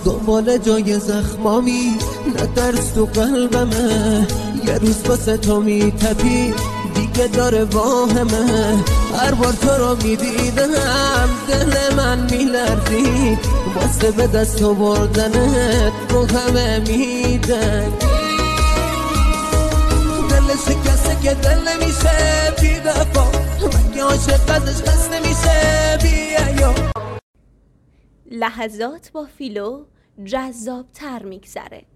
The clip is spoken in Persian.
دنبال جای زخمامی، نترس تو قلبمه، یه روز واسه تو میتپی دیگه داره واهمه. هر بار تو رو میدیدم دل من میلرزید، واسه به دست آوردنت رو همه میدنگی. دل شکسته که دل نمیشه بی وفا، مگه عاشق ازش خسته میشه بی عیار. لحظات با فیلو جذاب تر میگذره.